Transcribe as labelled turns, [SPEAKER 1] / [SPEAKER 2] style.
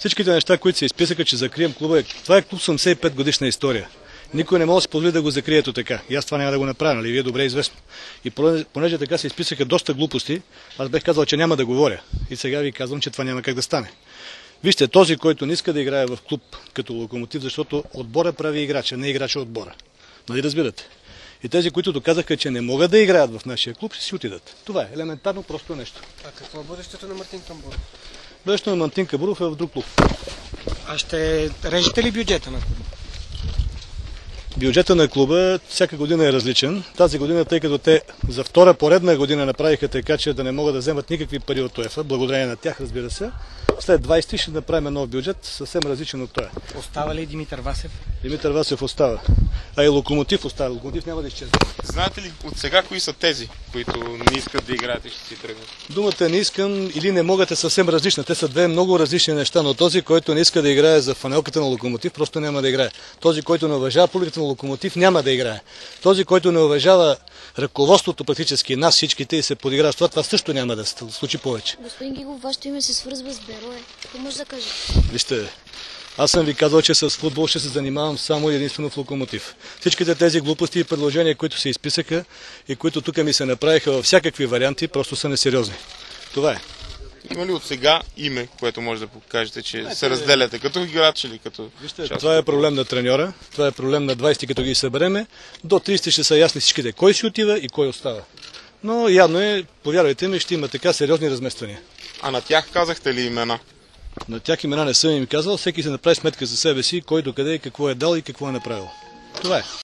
[SPEAKER 1] Всичките неща, които се изписаха, че закрием клуба, това е клуб 75 годишна история. Никой не може да се позволи да го закрие ето така. И аз това няма да го направя, нали? Ви е добре известно. И понеже така се изписаха доста глупости, аз бех казал, че няма да говоря. И сега ви казвам, че това няма как да стане. Вижте, този, който не иска да играе в клуб като Локомотив, защото отбора прави играча, не играча отбора. Нали разбирате? И тези, които доказаха, че не могат да играят в нашия клуб, ще си отидат. Това е елементарно просто нещо.
[SPEAKER 2] А какво е бъдещето на Мартин Камбуров?
[SPEAKER 1] Бъдещето на Мартин Камбуров е в друг клуб.
[SPEAKER 2] А ще режете ли бюджета на клуба?
[SPEAKER 1] Бюджета на клуба всяка година е различен. Тази година, тъй като те за втора поредна година направиха така, че да не могат да вземат никакви пари от УЕФА, благодарение на тях, разбира се, след 20 ще направим нов бюджет, съвсем различен от този.
[SPEAKER 2] Остава ли Димитър Васев?
[SPEAKER 1] Димитър Васев остава. А и Локомотив остава. Локомотив няма да изчезне.
[SPEAKER 3] Знаете ли от сега кои са тези, които не искат да играят и ще си тръгнат?
[SPEAKER 1] Думата не искам или не могат е съвсем различна. Те са две много различни неща, но този, който не иска да играе за фанелката на Локомотив, просто няма да играе. Този, който не уважава политиката на Локомотив, няма да играе. Този, който не уважава ръководството, практически нас всичките и се подиграва с това също няма да се случи повече.
[SPEAKER 4] Господин Гигов, вашето име се свързва с Берое. Какво може да кажете?
[SPEAKER 1] Вижте, аз съм ви казал, че с футбол ще се занимавам само и единствено в Локомотив. Всичките тези глупости и предложения, които се изписаха и които тук ми се направиха във всякакви варианти, просто са несериозни. Това е.
[SPEAKER 3] Има ли от сега име, което може да покажете, че се разделяте като играч или като
[SPEAKER 1] Вижте,
[SPEAKER 3] част?
[SPEAKER 1] това е проблем на треньора, това е проблем на 20 като ги събереме. До 30 ще са ясни всичките кой си отива и кой остава. Но явно е, повярвайте ми, ще има така сериозни размествания.
[SPEAKER 3] А на тях казахте ли имена?
[SPEAKER 1] На тях имена не съм им казал, всеки се направи сметка за себе си, кой докъде и какво е дал и какво е направил. Това е.